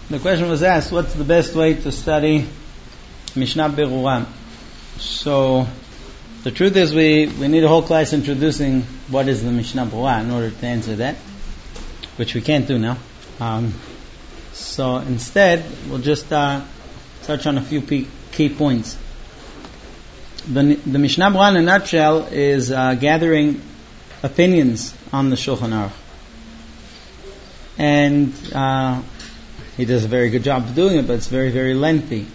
The question was asked, what's the best way to study Mishnah Berurah? So, the truth is we need a whole class introducing what is the Mishnah Berurah in order to answer that, which we can't do now. So instead, we'll just touch on a few key points. The Mishnah Berurah in a nutshell is gathering opinions on the Shulchan Aruch. And he does a very good job of doing it, but it's very, very lengthy.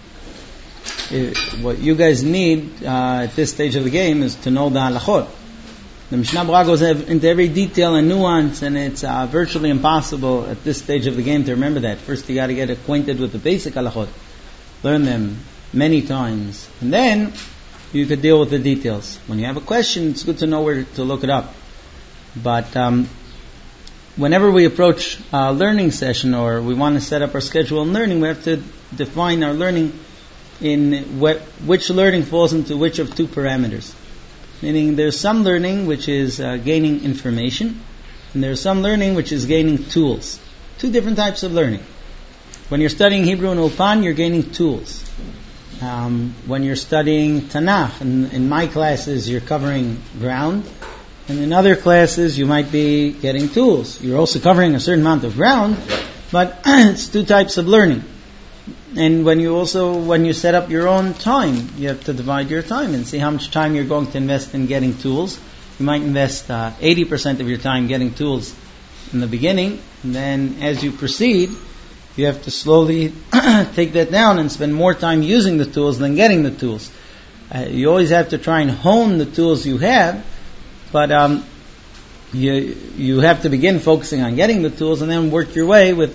What you guys need at this stage of the game is to know the halachot. The Mishnah Berurah goes into every detail and nuance, and it's virtually impossible at this stage of the game to remember that. First you got to get acquainted with the basic halachot, learn them many times, and then you could deal with the details. When you have a question, it's good to know where to look it up. But whenever we approach a learning session or we want to set up our schedule in learning, we have to define our learning in which learning falls into which of two parameters. Meaning there's some learning which is gaining information, and there's some learning which is gaining tools. Two different types of learning. When you're studying Hebrew in Ulpan, you're gaining tools. When you're studying Tanakh, in my classes you're covering ground, and in other classes you might be getting tools. You're also covering a certain amount of ground, but it's two types of learning. And when you set up your own time, you have to divide your time and see how much time you're going to invest in getting tools. You might invest 80% of your time getting tools in the beginning, and then as you proceed, you have to slowly take that down and spend more time using the tools than getting the tools. You always have to try and hone the tools you have, but you have to begin focusing on getting the tools and then work your way with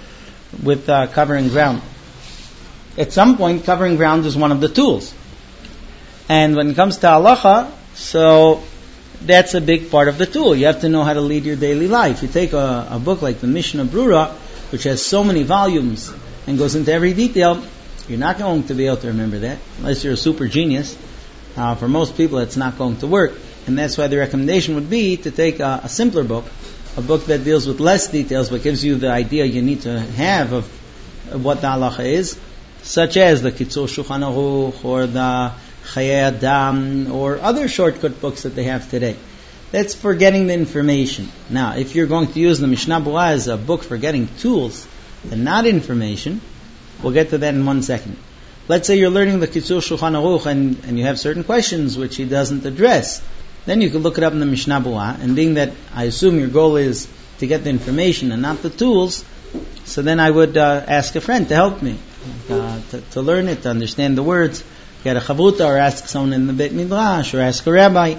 covering ground. At some point, covering ground is one of the tools. And when it comes to halacha, so that's a big part of the tool. You have to know how to lead your daily life. You take a book like the Mishnah Berurah, which has so many volumes and goes into every detail, you're not going to be able to remember that unless you're a super genius. For most people, it's not going to work. And that's why the recommendation would be to take a simpler book, a book that deals with less details but gives you the idea you need to have of what the halacha is, such as the Kitzur Shulchan Aruch or the Chayei Adam or other shortcut books that they have today. That's for getting the information. Now, if you're going to use the Mishnah Berurah as a book for getting tools and not information, we'll get to that in 1 second. Let's say you're learning the Kitzur Shulchan Aruch and you have certain questions which he doesn't address. Then you can look it up in the Mishnah Berurah, and being that I assume your goal is to get the information and not the tools, so then I would ask a friend to help me to learn it, to understand the words, get a chavruta, or ask someone in the Beit Midrash, or ask a rabbi.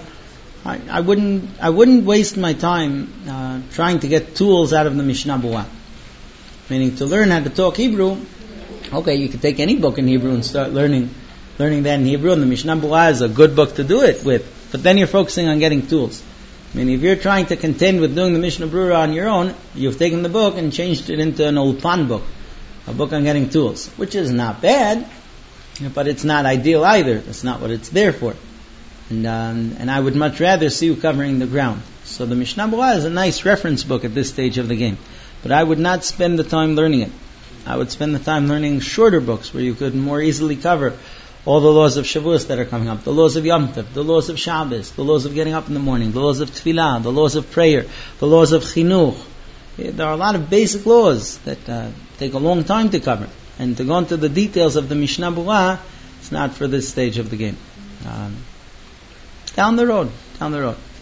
I wouldn't waste my time trying to get tools out of the Mishnah Berurah. Meaning to learn how to talk Hebrew, okay, you could take any book in Hebrew and start learning that in Hebrew, and the Mishnah Berurah is a good book to do it with. But then you're focusing on getting tools. I mean, if you're trying to contend with doing the Mishnah Berurah on your own, you've taken the book and changed it into an Ulpan book, a book on getting tools, which is not bad, but it's not ideal either. That's not what it's there for. And I would much rather see you covering the ground. So the Mishnah Berurah is a nice reference book at this stage of the game, but I would not spend the time learning it. I would spend the time learning shorter books where you could more easily cover all the laws of Shavuos that are coming up, the laws of Yom Tov, the laws of Shabbos, the laws of getting up in the morning, the laws of Tefillah, the laws of prayer, the laws of Chinuch. There are a lot of basic laws that take a long time to cover. And to go into the details of the Mishnah Berurah, it's not for this stage of the game. Down the road.